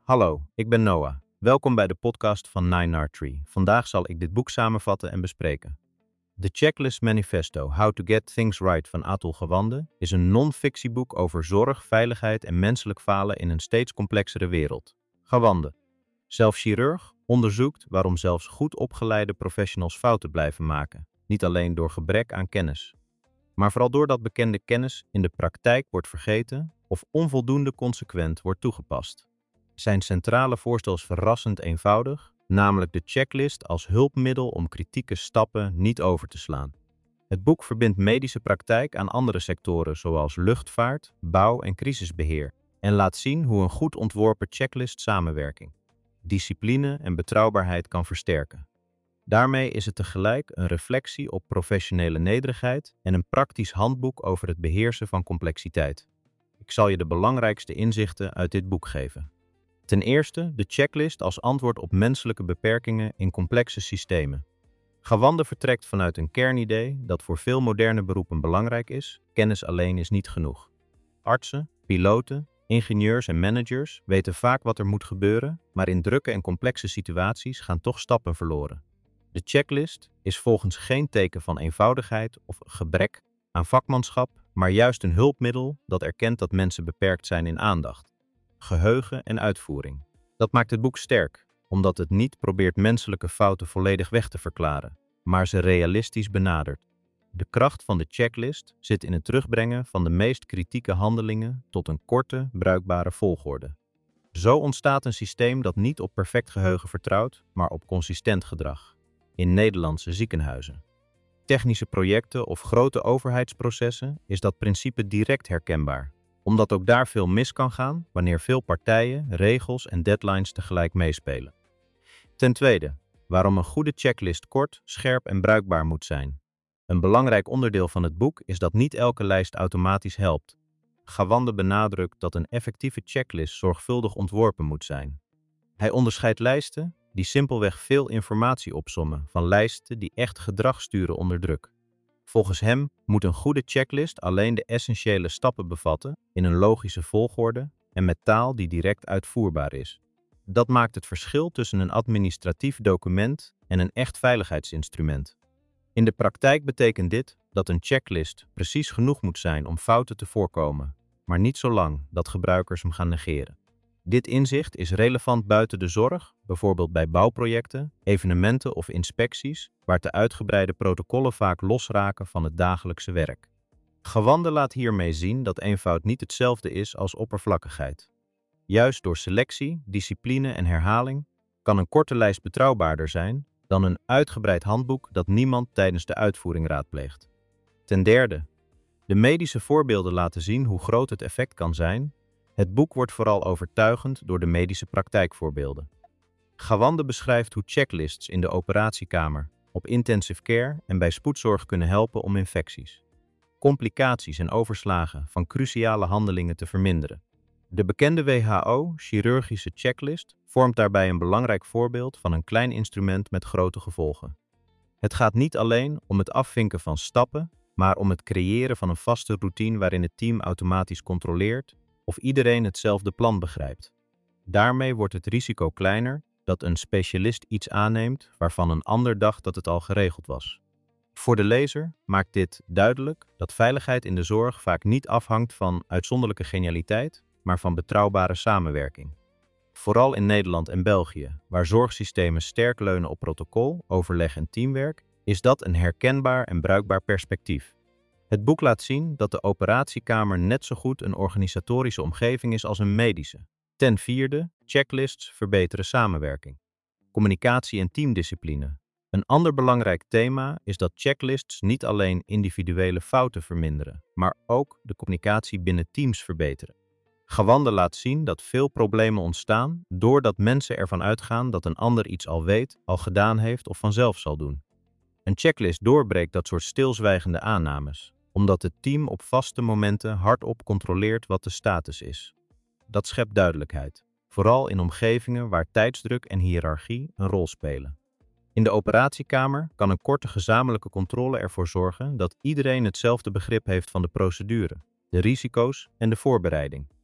Hallo, ik ben Noah. Welkom bij de podcast van Nine Art Tree. Vandaag zal ik dit boek samenvatten en bespreken. The Checklist Manifesto: How to Get Things Right van Atul Gawande is een non-fictieboek over zorg, veiligheid en menselijk falen in een steeds complexere wereld. Gawande, zelf chirurg, onderzoekt waarom zelfs goed opgeleide professionals fouten blijven maken. Niet alleen door gebrek aan kennis, maar vooral doordat bekende kennis in de praktijk wordt vergeten of onvoldoende consequent wordt toegepast. Zijn centrale voorstel is verrassend eenvoudig, namelijk de checklist als hulpmiddel om kritieke stappen niet over te slaan. Het boek verbindt medische praktijk aan andere sectoren zoals luchtvaart, bouw en crisisbeheer en laat zien hoe een goed ontworpen checklist samenwerking, discipline en betrouwbaarheid kan versterken. Daarmee is het tegelijk een reflectie op professionele nederigheid en een praktisch handboek over het beheersen van complexiteit. Ik zal je de belangrijkste inzichten uit dit boek geven. Ten eerste de checklist als antwoord op menselijke beperkingen in complexe systemen. Gawande vertrekt vanuit een kernidee dat voor veel moderne beroepen belangrijk is: kennis alleen is niet genoeg. Artsen, piloten, ingenieurs en managers weten vaak wat er moet gebeuren, maar in drukke en complexe situaties gaan toch stappen verloren. De checklist is volgens geen teken van eenvoudigheid of gebrek aan vakmanschap, maar juist een hulpmiddel dat erkent dat mensen beperkt zijn in aandacht, geheugen en uitvoering. Dat maakt het boek sterk, omdat het niet probeert menselijke fouten volledig weg te verklaren, maar ze realistisch benadert. De kracht van de checklist zit in het terugbrengen van de meest kritieke handelingen tot een korte, bruikbare volgorde. Zo ontstaat een systeem dat niet op perfect geheugen vertrouwt, maar op consistent gedrag. In Nederlandse ziekenhuizen, technische projecten of grote overheidsprocessen is dat principe direct herkenbaar, omdat ook daar veel mis kan gaan wanneer veel partijen, regels en deadlines tegelijk meespelen. Ten tweede, waarom een goede checklist kort, scherp en bruikbaar moet zijn. Een belangrijk onderdeel van het boek is dat niet elke lijst automatisch helpt. Gawande benadrukt dat een effectieve checklist zorgvuldig ontworpen moet zijn. Hij onderscheidt lijsten die simpelweg veel informatie opsommen van lijsten die echt gedrag sturen onder druk. Volgens hem moet een goede checklist alleen de essentiële stappen bevatten in een logische volgorde en met taal die direct uitvoerbaar is. Dat maakt het verschil tussen een administratief document en een echt veiligheidsinstrument. In de praktijk betekent dit dat een checklist precies genoeg moet zijn om fouten te voorkomen, maar niet zo lang dat gebruikers hem gaan negeren. Dit inzicht is relevant buiten de zorg, bijvoorbeeld bij bouwprojecten, evenementen of inspecties, waar te uitgebreide protocollen vaak losraken van het dagelijkse werk. Gawande laat hiermee zien dat eenvoud niet hetzelfde is als oppervlakkigheid. Juist door selectie, discipline en herhaling kan een korte lijst betrouwbaarder zijn dan een uitgebreid handboek dat niemand tijdens de uitvoering raadpleegt. Ten derde, de medische voorbeelden laten zien hoe groot het effect kan zijn. Het boek wordt vooral overtuigend door de medische praktijkvoorbeelden. Gawande beschrijft hoe checklists in de operatiekamer, op intensive care en bij spoedzorg kunnen helpen om infecties, complicaties en overslagen van cruciale handelingen te verminderen. De bekende WHO-chirurgische checklist vormt daarbij een belangrijk voorbeeld van een klein instrument met grote gevolgen. Het gaat niet alleen om het afvinken van stappen, maar om het creëren van een vaste routine waarin het team automatisch controleert of iedereen hetzelfde plan begrijpt. Daarmee wordt het risico kleiner dat een specialist iets aanneemt waarvan een ander dacht dat het al geregeld was. Voor de lezer maakt dit duidelijk dat veiligheid in de zorg vaak niet afhangt van uitzonderlijke genialiteit, maar van betrouwbare samenwerking. Vooral in Nederland en België, waar zorgsystemen sterk leunen op protocol, overleg en teamwerk, is dat een herkenbaar en bruikbaar perspectief. Het boek laat zien dat de operatiekamer net zo goed een organisatorische omgeving is als een medische. Ten vierde, checklists verbeteren samenwerking, communicatie en teamdiscipline. Een ander belangrijk thema is dat checklists niet alleen individuele fouten verminderen, maar ook de communicatie binnen teams verbeteren. Gawande laat zien dat veel problemen ontstaan doordat mensen ervan uitgaan dat een ander iets al weet, al gedaan heeft of vanzelf zal doen. Een checklist doorbreekt dat soort stilzwijgende aannames, omdat het team op vaste momenten hardop controleert wat de status is. Dat schept duidelijkheid, vooral in omgevingen waar tijdsdruk en hiërarchie een rol spelen. In de operatiekamer kan een korte gezamenlijke controle ervoor zorgen dat iedereen hetzelfde begrip heeft van de procedure, de risico's en de voorbereiding.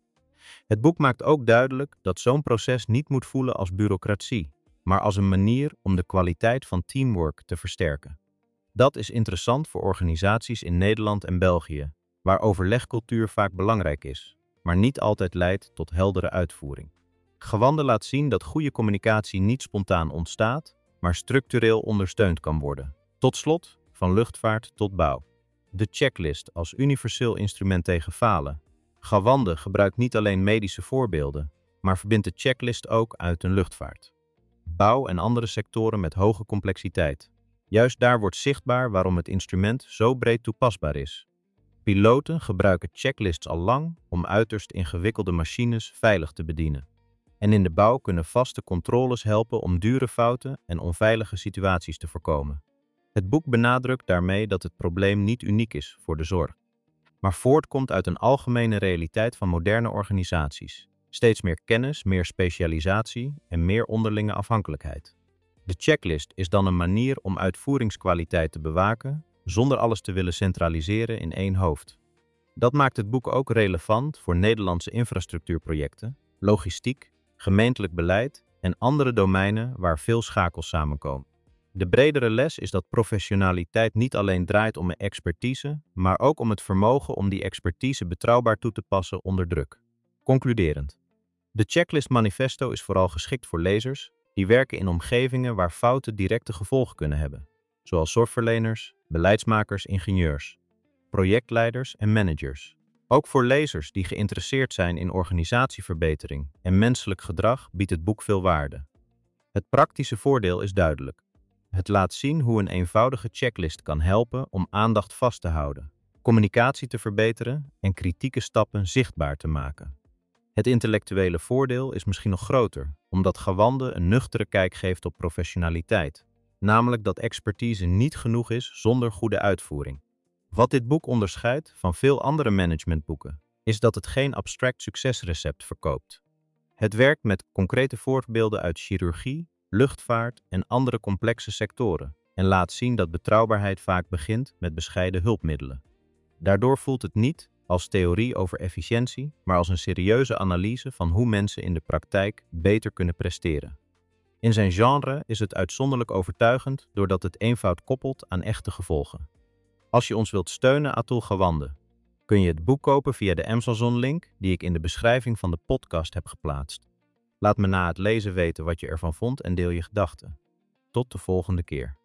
Het boek maakt ook duidelijk dat zo'n proces niet moet voelen als bureaucratie, maar als een manier om de kwaliteit van teamwork te versterken. Dat is interessant voor organisaties in Nederland en België, waar overlegcultuur vaak belangrijk is, maar niet altijd leidt tot heldere uitvoering. Gewande laat zien dat goede communicatie niet spontaan ontstaat, maar structureel ondersteund kan worden. Tot slot, van luchtvaart tot bouw. De checklist als universeel instrument tegen falen. Gewande gebruikt niet alleen medische voorbeelden, maar verbindt de checklist ook uit een luchtvaart, bouw en andere sectoren met hoge complexiteit. Juist daar wordt zichtbaar waarom het instrument zo breed toepasbaar is. Piloten gebruiken checklists al lang om uiterst ingewikkelde machines veilig te bedienen. En in de bouw kunnen vaste controles helpen om dure fouten en onveilige situaties te voorkomen. Het boek benadrukt daarmee dat het probleem niet uniek is voor de zorg, maar voortkomt uit een algemene realiteit van moderne organisaties. Steeds meer kennis, meer specialisatie en meer onderlinge afhankelijkheid. De checklist is dan een manier om uitvoeringskwaliteit te bewaken, zonder alles te willen centraliseren in één hoofd. Dat maakt het boek ook relevant voor Nederlandse infrastructuurprojecten, logistiek, gemeentelijk beleid en andere domeinen waar veel schakels samenkomen. De bredere les is dat professionaliteit niet alleen draait om expertise, maar ook om het vermogen om die expertise betrouwbaar toe te passen onder druk. Concluderend. De Checklist Manifesto is vooral geschikt voor lezers die werken in omgevingen waar fouten directe gevolgen kunnen hebben, zoals zorgverleners, beleidsmakers, ingenieurs, projectleiders en managers. Ook voor lezers die geïnteresseerd zijn in organisatieverbetering en menselijk gedrag biedt het boek veel waarde. Het praktische voordeel is duidelijk. Het laat zien hoe een eenvoudige checklist kan helpen om aandacht vast te houden, communicatie te verbeteren en kritieke stappen zichtbaar te maken. Het intellectuele voordeel is misschien nog groter, omdat Gewande een nuchtere kijk geeft op professionaliteit, namelijk dat expertise niet genoeg is zonder goede uitvoering. Wat dit boek onderscheidt van veel andere managementboeken, is dat het geen abstract succesrecept verkoopt. Het werkt met concrete voorbeelden uit chirurgie, luchtvaart en andere complexe sectoren en laat zien dat betrouwbaarheid vaak begint met bescheiden hulpmiddelen. Daardoor voelt het niet als theorie over efficiëntie, maar als een serieuze analyse van hoe mensen in de praktijk beter kunnen presteren. In zijn genre is het uitzonderlijk overtuigend doordat het eenvoud koppelt aan echte gevolgen. Als je ons wilt steunen, Atul Gawande, kun je het boek kopen via de Amazon-link die ik in de beschrijving van de podcast heb geplaatst. Laat me na het lezen weten wat je ervan vond en deel je gedachten. Tot de volgende keer.